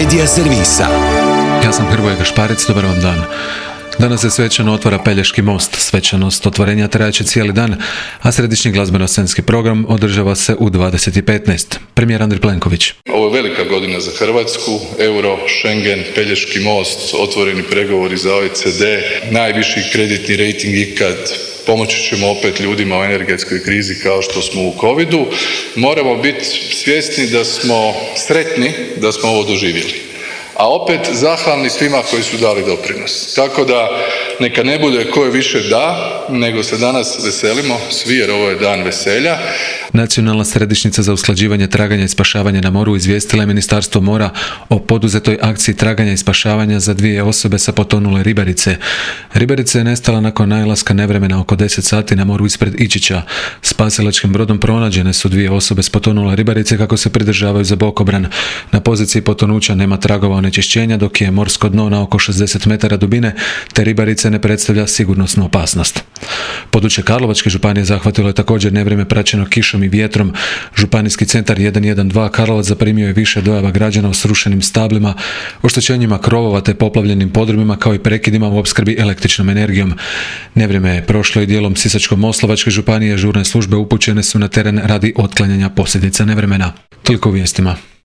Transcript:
Medija servisa. Ja sam Hrvoje Gašparec, dobar vam dan. Danas se svečano otvara Pelješki most. Svečanost otvorenja trajaće cijeli dan, a središnji glazbeno-scenski program održava se u 20:15. Premijer Andrej Plenković. Ovo je velika godina za Hrvatsku. Euro, Schengen, Pelješki most, otvoreni pregovori za OECD, najviši kreditni rejting ikad. Pomoći ćemo opet ljudima u energetskoj krizi kao što smo u covidu. Moramo biti svjesni da smo sretni da smo ovo doživjeli. A opet zahvalni svima koji su dali doprinos. Tako da neka ne bude ko je više da, nego se danas veselimo svi jer ovo je dan veselja. Nacionalna središnjica za usklađivanje traganja i spašavanja na moru izvijestila je Ministarstvo mora o poduzetoj akciji traganja i spašavanja za 2 osobe sa potonule ribarice. Ribarica je nestala nakon nailaska nevremena oko 10 sati na moru ispred Ičića. Spasilačkim brodom pronađene su 2 osobe s potonule ribarice kako se pridržavaju za bokobran. Na poziciji potonuća nema tragova onečišćenja, dok je morsko dno na oko 60 metara dubine, te ribarice ne predstavlja sigurnosnu opasnost. Područje Karlovačke županije zahvatilo je također nevrijeme praćeno kišom i vjetrom. Županijski centar 112 Karlovac zaprimio je više dojava građana o srušenim stablima, oštećenjima krovova te poplavljenim podrumima kao i prekidima u opskrbi električnom energijom. Nevrijeme je prošlo i dijelom Sisačko-moslavačke županije. Žurne službe upućene su na teren radi otklanjanja posljedica nevremena. Toliko u vijestima.